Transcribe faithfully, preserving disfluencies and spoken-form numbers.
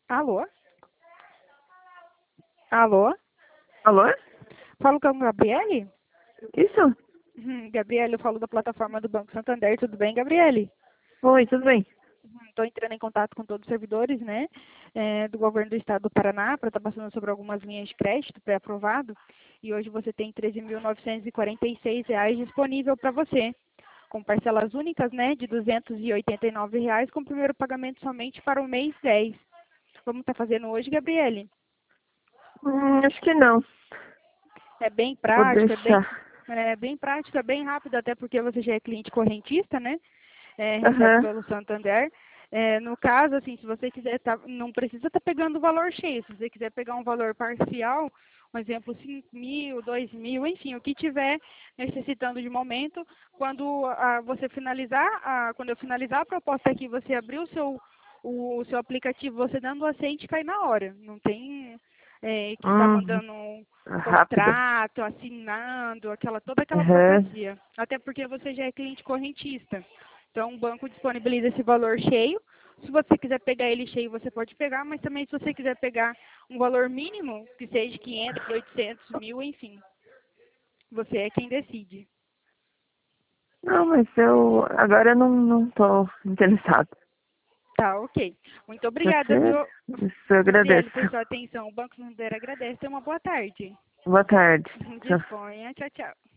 Alô? Alô? Alô? Falo com a Gabriele? Isso? Uhum, Gabriele, eu falo da plataforma do Banco Santander. Tudo bem, Gabriele? Oi, tudo bem? Estou entrando em contato com todos os servidores, né, eh, do governo do estado do Paraná para estar passando sobre algumas linhas de crédito pré-aprovado. E hoje você tem treze mil novecentos e quarenta e seis reais disponível para você, com parcelas únicas, né, de duzentos e oitenta e nove reais, com primeiro pagamento somente para o mês dez. Vamos estar fazendo hoje, Gabriele? Hum, acho que não. É bem Vou prático, é bem, deixar. é bem prático, é bem rápido, até porque você já é cliente correntista, né? É, recebe Aham. pelo Santander. É, no caso, assim, se você quiser, tá, não precisa estar pegando o valor cheio. Se você quiser pegar um valor parcial, um exemplo, cinco mil, dois mil, enfim, o que tiver necessitando de momento, quando ah, você finalizar, ah, quando eu finalizar a proposta aqui, você abrir o seu, o, o seu aplicativo, você dando o aceite, cai na hora. Não tem é, que estar Hum, mandando um rápido. contrato, assinando, aquela, toda aquela Aham. burocracia. Até porque você já é cliente correntista. Então, o banco disponibiliza esse valor cheio. Se você quiser pegar ele cheio, você pode pegar, mas também se você quiser pegar um valor mínimo, que seja quinhentos, oitocentos, mil, enfim, você é quem decide. Não, mas eu agora eu não, não tô interessado. Tá, ok. Muito Pode obrigada, ser? viu, Isso eu Gabriele, agradeço. por sua atenção. O Banco Santander agradece. Tenha uma boa tarde. Boa tarde. Tchau. Disponha. Tchau, tchau.